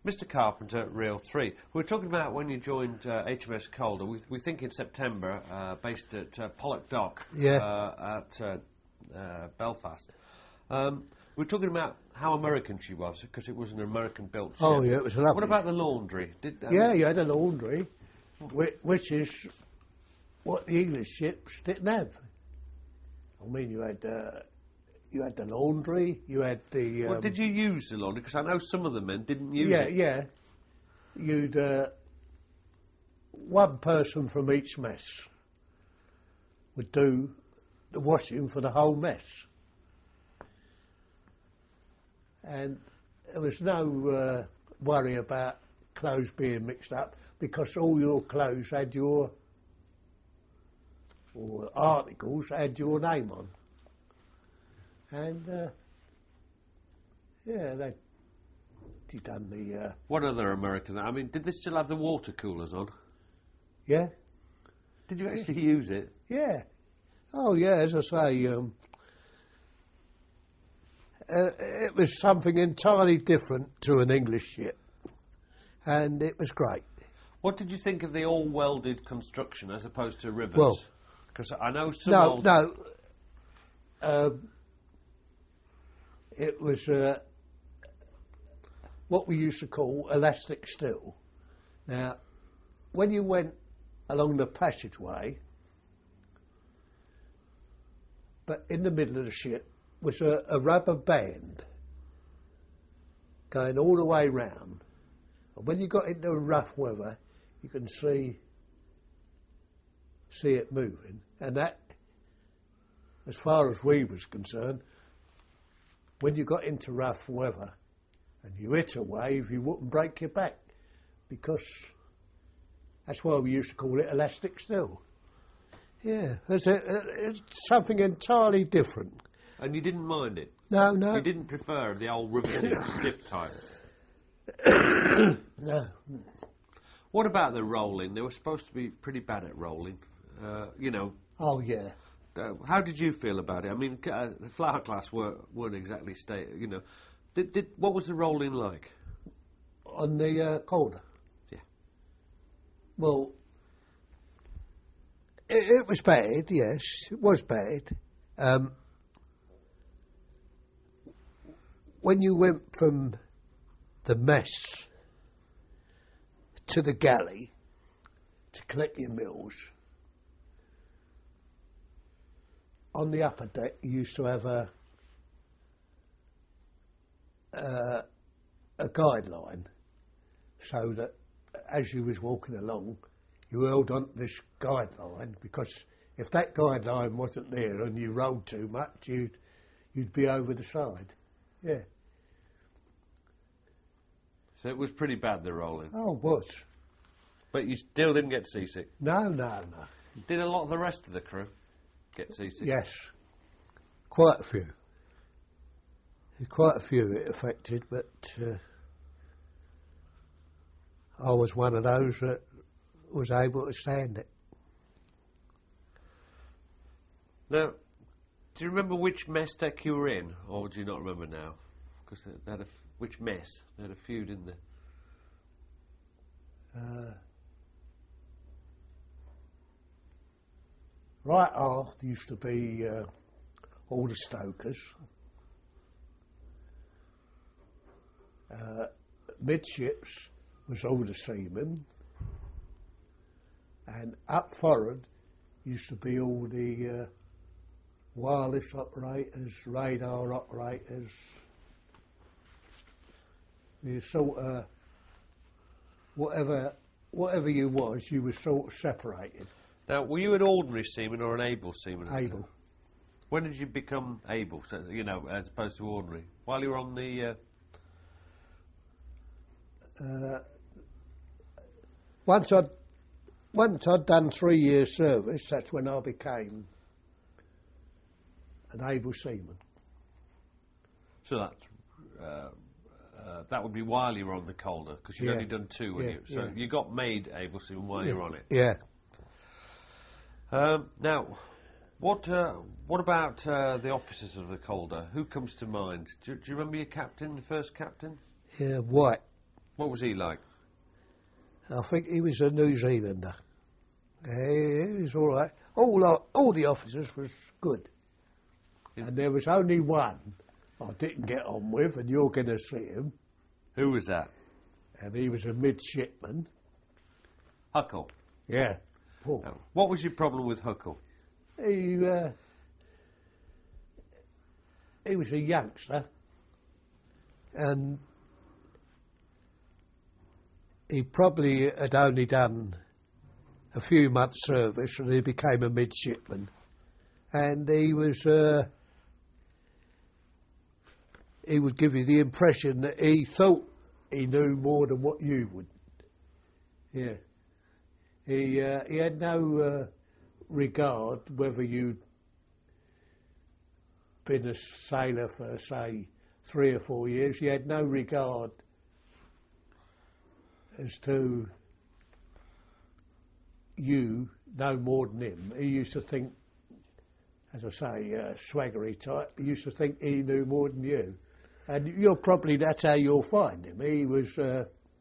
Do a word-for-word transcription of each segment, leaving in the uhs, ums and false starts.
Mister Carpenter, Reel three. We were talking about when you joined uh, H M S Calder. We, we think in September, uh, based at uh, Pollock Dock Yeah. uh, at uh, uh, Belfast. Um, we were talking about how American she was, because it was an American-built ship. Oh, yeah, it was lovely. What about the laundry? Did, um, Yeah, you had a laundry, which, which is what the English ships didn't have. I mean, you had uh, you had the laundry, you had the... Um, Well, did you use the laundry? Because I know some of the men didn't use yeah, it. Yeah, You'd... Uh, one person from each mess would do the washing for the whole mess. And there was no uh, worry about clothes being mixed up, because all your clothes had your... or articles had your name on. And, uh, yeah, they they done the... Uh, What other American... I mean, did they still have the water coolers on? yeah? Did you actually use it? Yeah. Oh, yeah, as I say, um, uh, it was something entirely different to an English ship. And it was great. What did you think of the all-welded construction as opposed to rivets? Well... Because I know some No, old... no. Um, it was uh, what we used to call elastic steel. Now, when you went along the passageway, but in the middle of the ship was a, a rubber band going all the way round. And when you got into rough weather, you can see see it moving. And that, as far as we was concerned, when you got into rough weather and you hit a wave, you wouldn't break your back, because that's why we used to call it elastic steel. Yeah, it's, a, it's something entirely different. And you didn't mind it? No, no. You didn't prefer the old riveted stiff type? No. What about the rolling? They were supposed to be pretty bad at rolling. Uh, you know... Oh, yeah. Uh, how did you feel about it? I mean, uh, the flower class were, weren't exactly stay. You know, did, did what was the rolling like? On the uh, Calder? Yeah. Well, it, it was bad, yes. It was bad. Um, when you went from the mess to the galley to collect your meals, on the upper deck you used to have a uh, a guideline, so that as you was walking along you held on to this guideline, because if that guideline wasn't there and you rolled too much, you'd you'd be over the side. Yeah. So it was pretty bad, the rolling. Oh, it was. But you still didn't get seasick? No, no, no. Did a lot of the rest of the crew get seasick? Yes. Quite a few. Quite a few it affected, but uh, I was one of those that was able to stand it. Now, do you remember which mess deck you were in, or do you not remember now? Because they, they had a f which mess? They had a few, didn't they? Uh, right aft used to be uh, all the stokers. Uh, midships was all the seamen. And up forward used to be all the uh, wireless operators, radar operators. You sort of, whatever, whatever you was, you were sort of separated. Now, were you an ordinary seaman or an able seaman? Able. When did you become able, so, you know, as opposed to ordinary? While you were on the... Uh... Uh, once I'd, once I'd done three years service, that's when I became an able seaman. So that's... Uh, Uh, that would be while you were on the Calder, because you'd Yeah. only done two, Yeah, you? So yeah. you got made able seaman while yeah. you were on it. Yeah. Um, now, what uh, what about uh, the officers of the Calder? Who comes to mind? Do, do you remember your captain, the first captain? Yeah, White. What was he like? I think he was a New Zealander. Yeah, he was all right. All, uh, all the officers was good. And there was only one I didn't get on with, and you're going to see him. Who was that? And he was a midshipman. Huckle. Yeah. Oh. Now, what was your problem with Huckle? He, uh, he was a youngster, and he probably had only done a few months' service, and he became a midshipman. And he was, uh, he would give you the impression that he thought he knew more than what you would. Yeah. He, uh, he had no uh, regard whether you'd been a sailor for, say, three or four years. He had no regard as to you no more than him. He used to think, as I say, uh, swaggery type, he used to think he knew more than you. And you're probably, that's how you'll find him. He was, uh,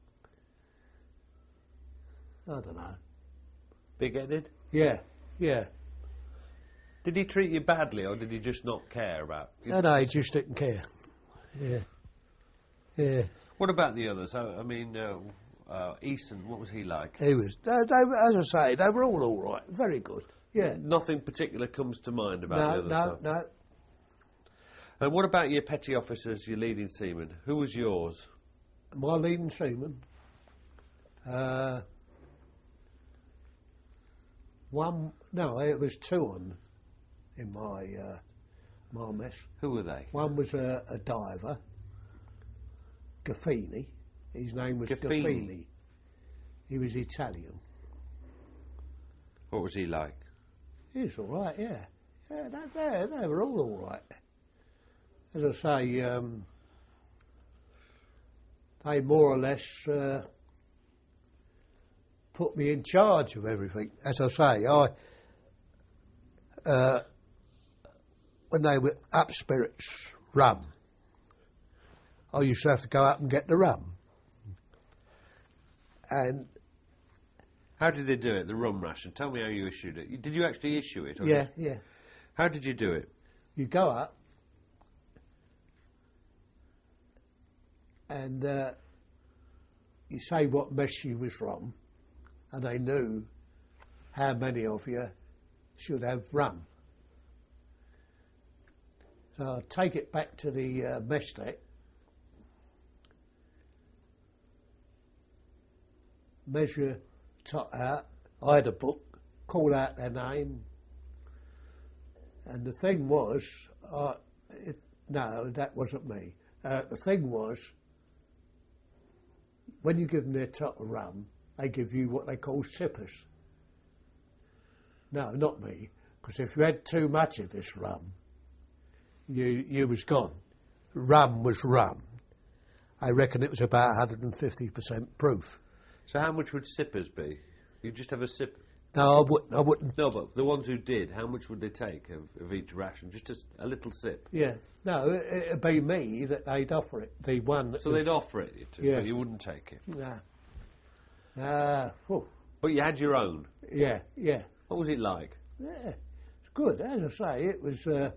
I don't know. Big-headed? Yeah, yeah. Did he treat you badly, or did he just not care about you? No, no, he just didn't care. Yeah. Yeah. What about the others? I, I mean, uh, uh, Eason, what was he like? He was, they, they, as I say, they were all all right. Very good. Yeah. Nothing particular comes to mind about No, the others? no, though? no. And what about your petty officers, your leading seamen? Who was yours? My leading seaman, uh, one, no, it was two on in my uh, my mess. Who were they? One was a, a diver, Gaffini. His name was Gaffini. Gaffini. He was Italian. What was he like? He was all right, yeah. Yeah, they, they, they were all all right. As I say, um, they more or less uh, put me in charge of everything. As I say, I uh, when they were up spirits, rum, I used to have to go up and get the rum. And How did they do it, the rum ration? Tell me how you issued it. Did you actually issue it? or yeah, did- yeah, How did you do it? you go up and uh, you say what mess you was from, and they knew how many of you should have rum. So I'd take it back to the uh, mess deck, measure tot out. I had a book, call out their name, and the thing was, uh, it, no, that wasn't me. Uh, the thing was, when you give them their tot of rum, they give you what they call sippers. No, not me, because if you had too much of this rum, you you was gone. Rum was rum. I reckon it was about one hundred fifty percent proof. So how much would sippers be? You just have a sip. No, I wouldn't. I wouldn't. No, but the ones who did, how much would they take of, of each ration? Just a, s- a little sip. Yeah, no, it, it'd be me that they'd offer it. The one. That So was, they'd offer it you to, Yeah. but you wouldn't take it. Nah. Ah, phew. But you had your own. Yeah, yeah, What was it like? yeah. It's good. As I say, it was. Uh,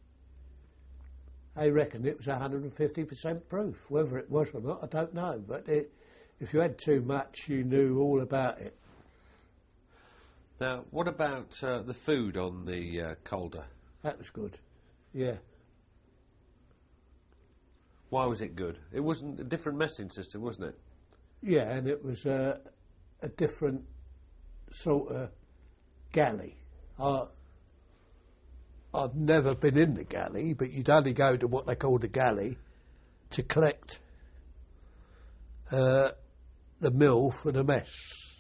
I reckon it was one hundred fifty percent proof. Whether it was or not, I don't know. But it, if you had too much, you knew all about it. Now, what about uh, the food on the uh, Calder? That was good. Yeah. Why was it good? It wasn't a different messing system, wasn't it? Yeah, and it was uh, a different sort of galley. I, I'd never been in the galley, but you'd only go to what they called a galley to collect uh, the mill for the mess.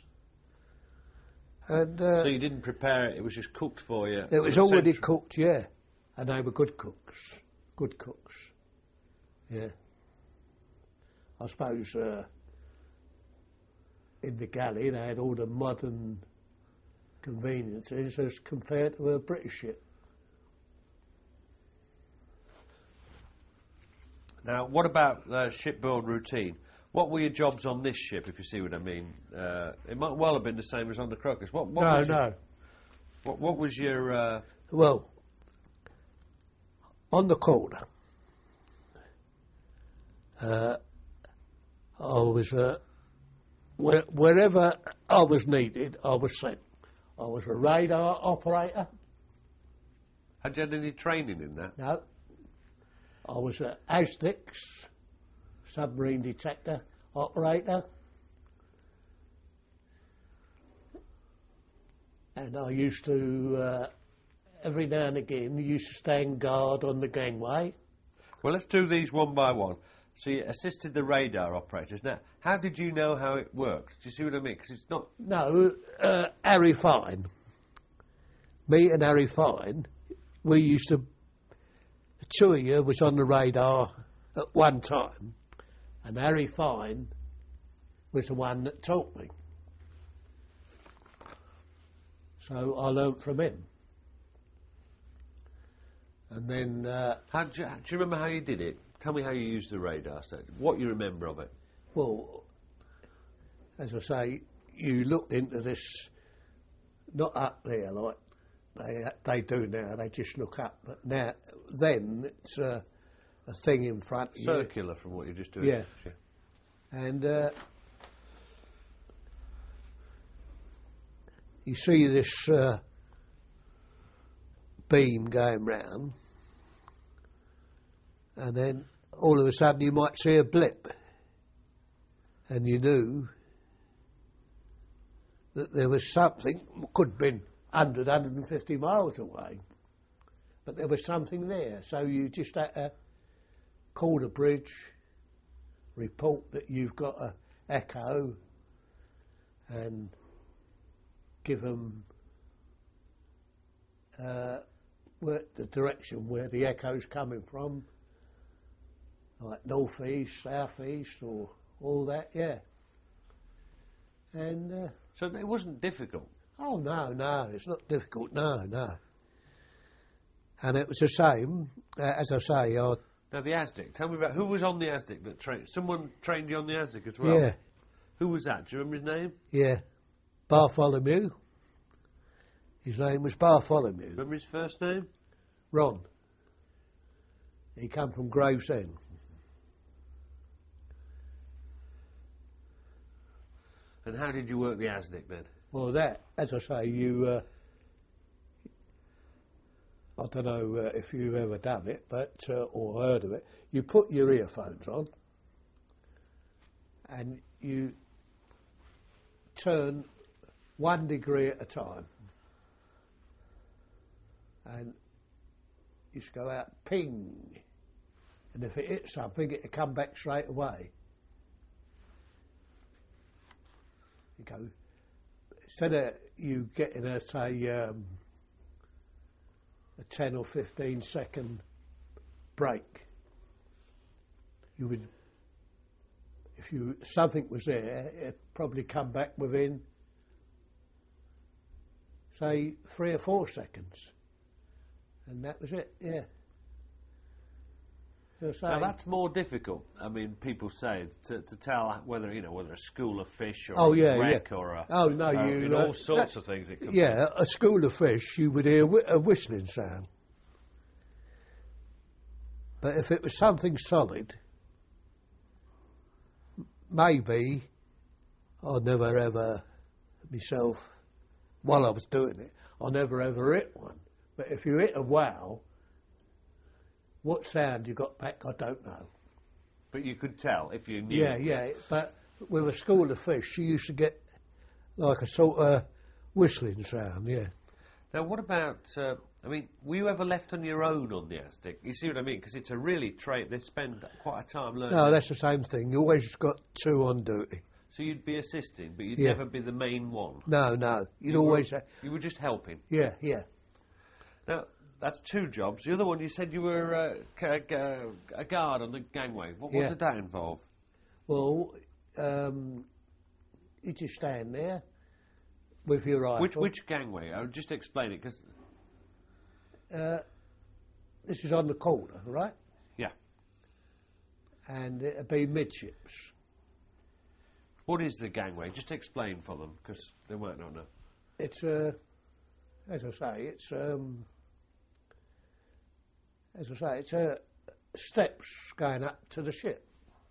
And uh, So you didn't prepare it, it was just cooked for you. it was from already central- cooked, yeah. And they were good cooks. Good cooks. Yeah. I suppose uh, in the galley they had all the modern conveniences as compared to a British ship. Now, what about uh, shipboard routine? What were your jobs on this ship, if you see what I mean? Uh, it might well have been the same as on the Crocus. What, what No, was your, no. What, what was your... Uh, Well, on the corner, uh, I was, uh, where, wherever I was needed, I was sent. I was a radar operator. had you had any training in that? No. I was a ASDICS, submarine detector operator. And I used to, uh, every now and again, used to stand guard on the gangway. Well, let's do these one by one. So you assisted the radar operators. Now, how did you know how it works? Do you see what I mean? Because it's not... No, uh, Harry Fine. Me and Harry Fine, we used to... The two of you was on the radar at one time, and Harry Fine was the one that taught me. So I learnt from him. And then... Uh, How do, you, do you remember how you did it? Tell me how you used the radar set. What you remember of it? Well, as I say, you looked into this, not up there like they they do now. They just look up. But now, then it's uh, a thing in front of you. Circular from what you're just doing. Yeah. And uh, you see this uh, beam going round, and then all of a sudden you might see a blip, and you knew that there was something, could have been one hundred, one hundred fifty miles away, but there was something there. So you just had to call the bridge, report that you've got a echo, and give them uh, where, the direction where the echo's coming from, like northeast, southeast, or all that, yeah. And uh, So it wasn't difficult. oh no, no, it's not difficult. No, no. And it was the same, uh, as I say. I, Now the ASDIC. Tell me about who was on the ASDIC that trained. Someone trained you on the ASDIC as well. yeah, Who was that? Do you remember his name? yeah. Bartholomew. His name was Bartholomew. Remember his first name? Ron. He come from Gravesend. And how did you work the ASDIC then? Well, that, as I say, you. Uh, I don't know uh, if you've ever done it, but uh, or heard of it. You put your earphones on, and you turn one degree at a time, and you just go out ping, and if it hits something, it'll come back straight away. You go, instead of you getting a say um, a ten or fifteen second break, you would, if you something was there, it'd probably come back within say three or four seconds, and that was it. Yeah. So say, Now that's more difficult. I mean, people say to, to tell whether you know whether a school of fish or Oh, a yeah, wreck yeah. or a oh no, uh, you in uh, all sorts that- of things. It could Yeah, a school of fish, you would hear whi- a whistling sound. But if it was something solid, m- maybe I'd never ever myself, while I was doing it, I never ever hit one. But if you hit a whale, what sound you got back, I don't know. But you could tell if you knew. Yeah, yeah. But with a school of fish, you used to get like a sort of whistling sound, yeah. Now, what about? Uh, I mean, were you ever left on your own on the ASDIC? You see what I mean? Because it's a really trade. They spend quite a time learning. No, that's the same thing. You always got two on duty. So you'd be assisting, but you'd Yeah. never be the main one. No, no. You'd You were- always... Uh, You were just helping. yeah, yeah. Now, that's two jobs. The other one, you said you were uh, c- g- a guard on the gangway. What, what Yeah. did that involve? Well, um, you just stand there with your rifle. Which which gangway? I'll just explain it, because... Uh, this is on the corner, right? Yeah. And it'd be midships. What is the gangway? Just explain for them, because they might not know. It's uh, as I say, it's um, as I say, it's uh, steps going up to the ship.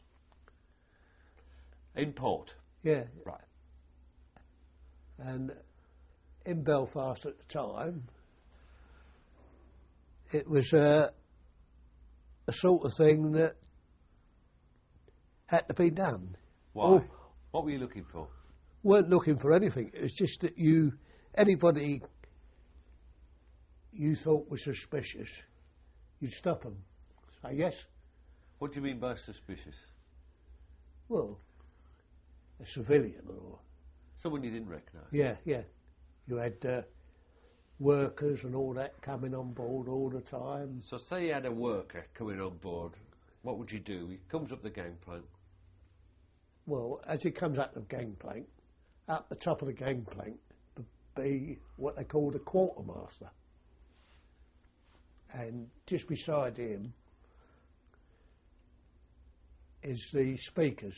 In port? Yeah. Right. And in Belfast at the time, it was uh, a sort of thing that had to be done. Why? Oh, what were you looking for? Weren't looking for anything. It was just that you, anybody you thought was suspicious, you'd stop them. Say yes. What do you mean by suspicious? Well, a civilian or... Someone you didn't recognise? Yeah, yeah. You had uh, workers and all that coming on board all the time. So say you had a worker coming on board, what would you do? He comes up the gangplank. Well, as he comes up the gangplank, up the top of the gangplank would be what they call the quartermaster. And just beside him is the speakers.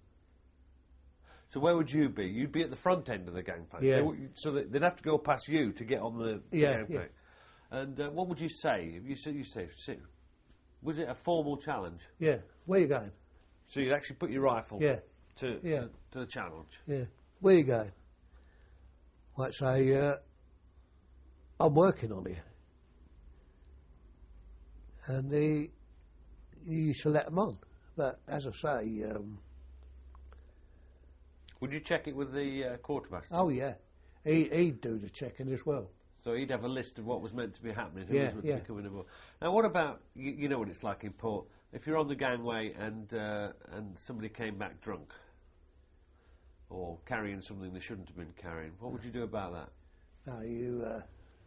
So where would you be? You'd be at the front end of the gangplank. Yeah. They w- so they- they'd have to go past you to get on the Yeah, gangplank. And uh, what would you say? If you say, you say, sit. Was it a formal challenge? Yeah. Where you going? So you'd actually put your rifle Yeah. to, Yeah. to to the challenge. Yeah. Where you going? Might say, uh, I'm working on it. And he, he used to let them on. But as I say, um, Would you check it with the uh, quartermaster? oh yeah, he, he'd do the checking as well. So he'd have a list of what was meant to be happening, who Yeah, was meant yeah. to be coming aboard. Now, what about, you, you know what it's like in port, if you're on the gangway and uh, and somebody came back drunk or carrying something they shouldn't have been carrying, what would you do about that? No, you, uh,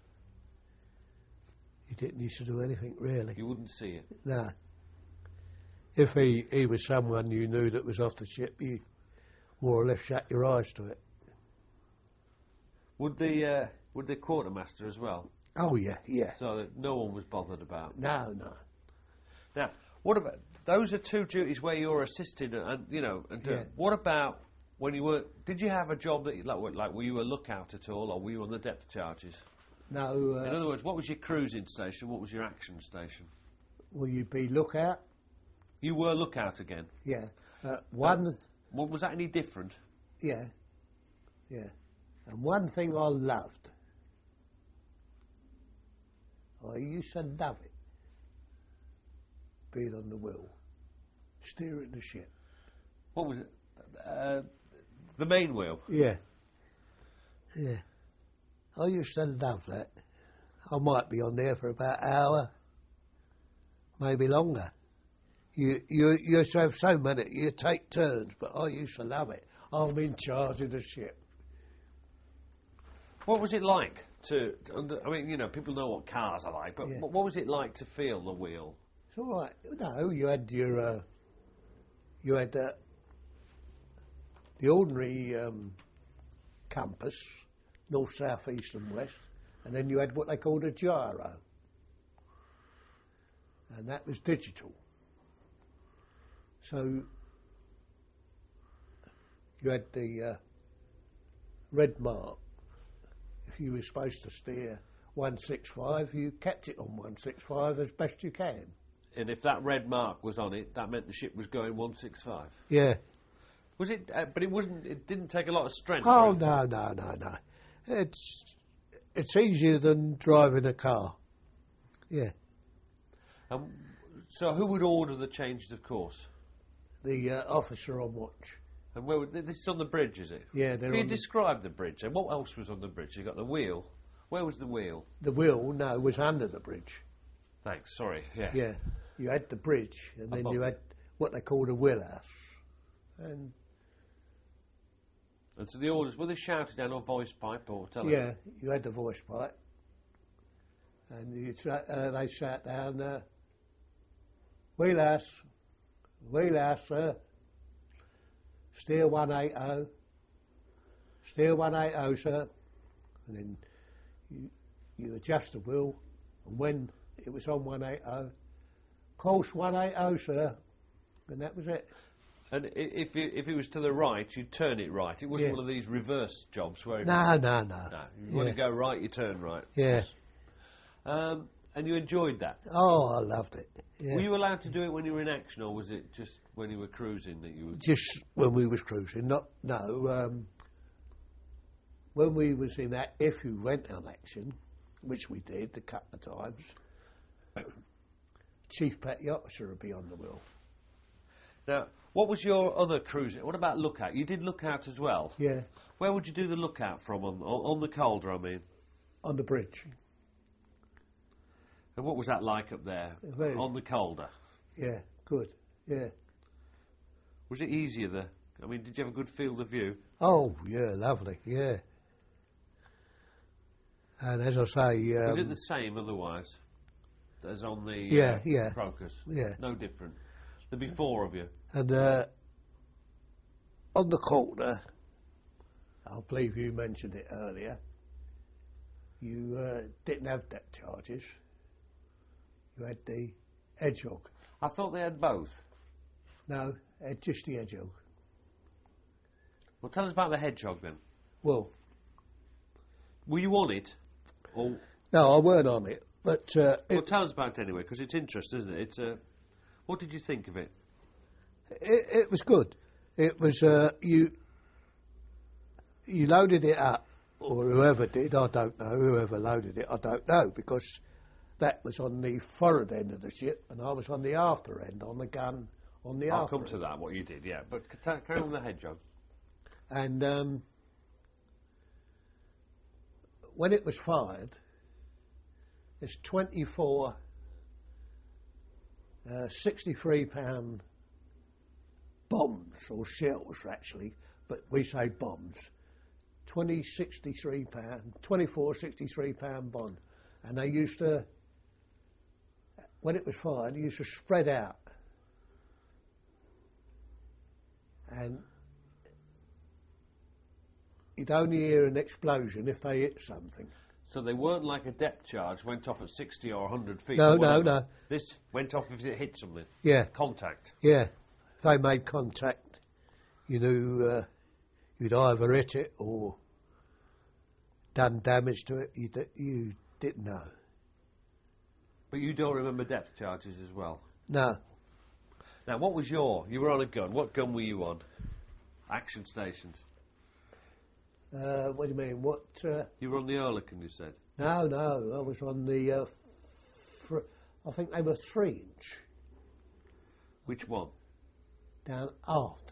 you didn't need to do anything really. You wouldn't see it. No. If he, he was someone you knew that was off the ship, you more or less shut your eyes to it. Would the uh, would the quartermaster as well? Oh yeah, yeah. So that no one was bothered about. No, no. Now, what about those are two duties where you're assisting, and you know, and uh, Yeah. what about when you were? Did you have a job that you, like, what- like were you a lookout at all, or were you on the depth charges? No, In uh, other words, what was your cruising station? What was your action station? will you be lookout? You were lookout again. Yeah. Uh, one, What was that any different? yeah, yeah. And one thing I loved, I used to love it, being on the wheel, steering the ship. What was it? Uh, the main wheel. Yeah. Yeah. I used to love that. I might be on there for about an hour, maybe longer. You, you, you used to have so many, you take turns, but I used to love it. I'm in charge of the ship. What was it like to? to under, I mean, you know, people know what cars are like, but Yeah. what, what was it like to feel the wheel? It's all right. No, you had your, uh, you had uh, the ordinary um, compass, north, south, east and west, and then you had what they called a gyro. And that was digital. So you had the uh, red mark. If you were supposed to steer one six five, you kept it on one six five as best you can. And if that red mark was on it, that meant the ship was going one six five. Yeah. Was it? Uh, but it wasn't. It didn't take a lot of strength. Oh, or no, no, no, no. It's, it's easier than driving a car. Yeah. Um, so who would order the change of course? The uh, officer on watch. And where would, this is on the bridge, is it? Yeah, they're Can you on the, describe the bridge? And what else was on the bridge? You got the wheel. Where was the wheel? the wheel, no, was under the bridge. Thanks. Sorry. Yes. Yeah. You had the bridge, and then Above you it. had what they called a wheelhouse. And And so the orders were they shouted down on voice pipe or telephone? yeah, you had the voice pipe. And you sa- uh, they sat down, uh, wheelhouse, wheelhouse, sir. Steer one eighty, steer one eighty, sir. And then you, you adjust the wheel, and when it was on one eighty, course one eighty, sir. And that was it. And i- if it, if it was to the right, you'd turn it right. It wasn't Yeah. one of these reverse jobs where if No, no, no. you, no, you want Yeah. to go right, you turn right. Yeah. Um, and you enjoyed that. Oh, I loved it. Yeah. Were you allowed to do it when you were in action, or was it just when you were cruising that you were? Just when we was cruising, not no. Um, when we was in that, if you went on action, which we did a couple of times, Chief Petty Officer would be on the wheel. Now, what was your other cruising? What about lookout? You did lookout as well. Yeah, Where would you do the lookout from on on, on the Calder? I mean, on the bridge. and what was that like up there Very- on the Calder? Yeah, good. Yeah. Was it easier there? I mean, did you have a good field of view? Oh, yeah, lovely. Yeah. And as I say, um, Was it the same otherwise as on the Yeah, uh, yeah. Crocus? Yeah. No different. There'd be four of you. and uh, on the corner, I believe you mentioned it earlier. You uh, didn't have depth charges. You had the hedgehog. I thought they had both. No, had just the hedgehog. Well, tell us about the hedgehog then. Well, Were you on it? Or no, I weren't on it, but uh, well, it, tell us about it anyway, because it's interesting, isn't it? It's uh, what did you think of it? it, it was good. It was uh, you. You loaded it up, or whoever did, I don't know. Whoever loaded it, I don't know, because that was on the forward end of the ship, and I was on the after end, on the gun, on the I'll after come end. to that, what you did, yeah. But c- ta- carry on with the hedgehog. And um, when it was fired, there's twenty-four uh, sixty-three pound bombs, or shells actually, but we say bombs. twenty sixty-three pound, twenty-four sixty-three pound bomb. And they used to, when it was fired, they used to spread out. And you'd only hear an explosion if they hit something. So they weren't like a depth charge, went off at sixty or one hundred feet. No, or no, whatever. no. This went off if it hit something. Yeah, Contact. yeah. If they made contact, you knew uh, you'd either hit it or done damage to it. You, d- you didn't know. But you don't remember depth charges as well. No, Now, what was your... You were on a gun. What gun were you on? Action stations. uh, what do you mean? What? Uh, You were on the Oerlikon, you said. no, no. I was on the. Uh, fr- I think they were three inch Which one? down aft.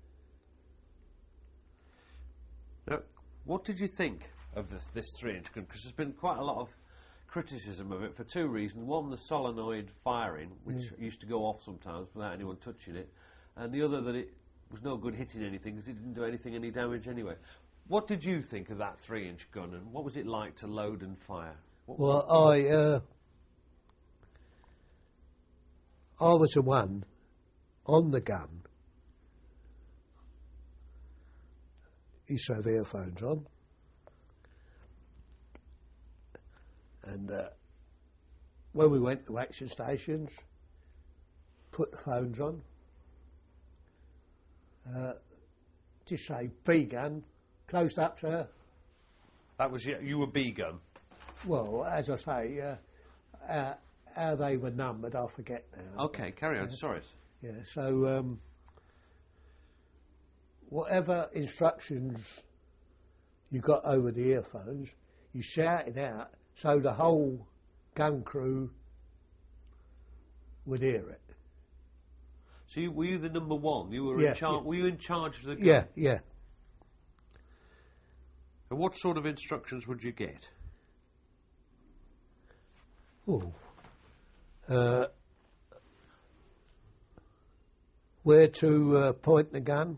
Now, what did you think of this, this three-inch gun? Because there's been quite a lot of criticism of it for two reasons. One, the solenoid firing, which used to go off sometimes without anyone touching it, and the other that it was no good hitting anything because it didn't do anything any damage anyway. What did you think of that three-inch gun, and what was it like to load and fire? What, Well, I uh, I was the one on the gun. He used to have earphones on, and uh, when we went to action stations, put the phones on. Uh, just say B gun, closed up, sir. that was your, you were B gun. Well, as I say, uh, uh, how they were numbered, I forget now. Okay, carry on. Sorry. Yeah, so um, whatever instructions you got over the earphones, you shouted out so the whole gun crew would hear it. So you, were you the number one? You were Yeah, in charge. yeah. Were you in charge of the gun? Yeah, yeah. And what sort of instructions would you get? Ooh. Uh, where to uh, point the gun,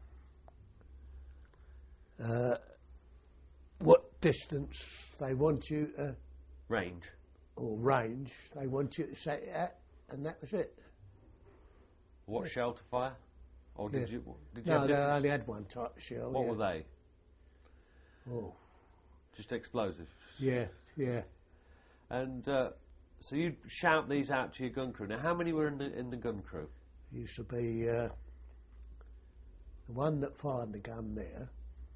uh, what distance they want you to, Range. or range they want you to set it at, and that was it. What shell to fire? Or did Yeah. you? Did you No, have they different- only had one type of shell. What yeah. were they? Oh, Just explosive. yeah, yeah. And uh, so you'd shout these out to your gun crew. Now, how many were in the in the gun crew? Used to be uh, the one that fired the gun there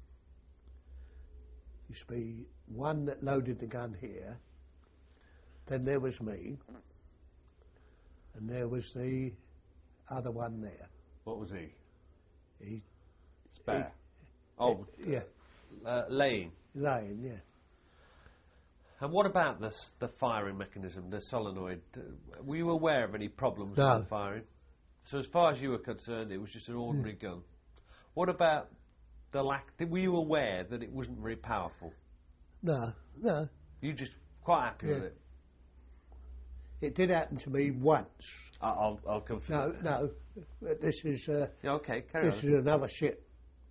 used to be one that loaded the gun here, then there was me, and there was the other one there. What was he? He, Spare. he oh, yeah, uh, laying. laying, yeah. And what about this, the firing mechanism, the solenoid? Uh, Were you aware of any problems No. with the firing? So as far as you were concerned, it was just an ordinary gun. What about the lack? Did, were you aware that it wasn't very powerful? No, no. You just quite happy Yeah. with it? It did happen to me once. I- I'll, I'll come to No, that. no. But this is uh, Yeah, okay, carry this on. is another ship,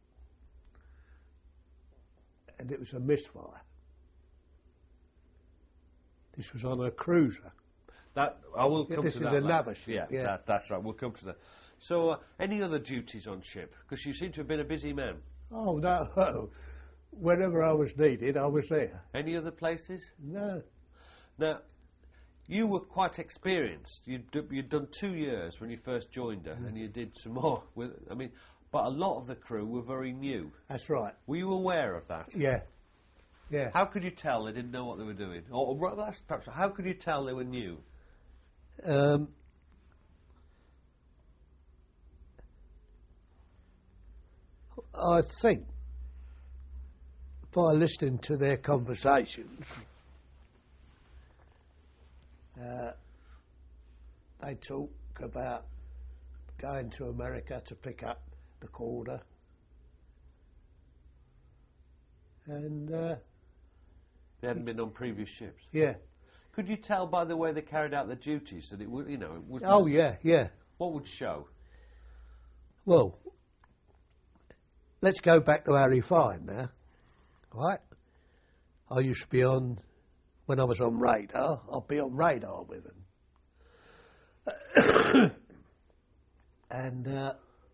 and it was a misfire. This was on a cruiser. That I will Yeah, come this to is that. another later. ship, Yeah, yeah. That, that's right. We'll come to that. So, uh, any other duties on ship? Because you seem to have been a busy man. Oh no! Whenever I was needed, I was there. Any other places? No, Now, you were quite experienced. You'd, d- you'd done two years when you first joined her, and you did some more. With, I mean, but a lot of the crew were very new. that's right. Were you aware of that? Yeah, yeah. How could you tell they didn't know what they were doing? Or, or well, that's perhaps, how could you tell they were new? Um, I think by listening to their conversations, uh, they talk about going to America to pick up the quarter, and uh, They hadn't been on previous ships. yeah. Could you tell by the way they carried out their duties that it would, you know, it was? Oh yeah, yeah. What would show? Well, let's go back to Harry Fine now, right? I used to be on, when I was on radar, I'd be on radar with him. and uh,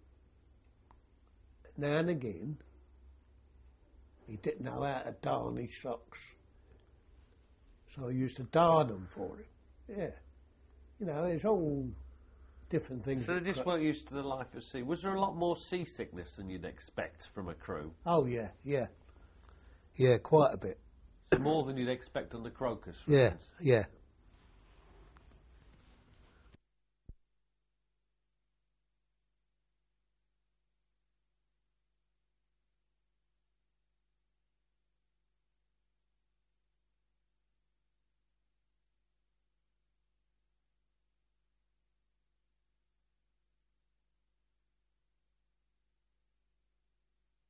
now and again, he didn't know how to darn his socks. So I used to darn them for him. Yeah. You know, it's all different things. So they that just cro- weren't used to the life at sea. Was there a lot more seasickness than you'd expect from a crew? Oh, yeah, yeah. Yeah, quite a bit. So more than you'd expect on the Crocus, for Yeah, instance. yeah.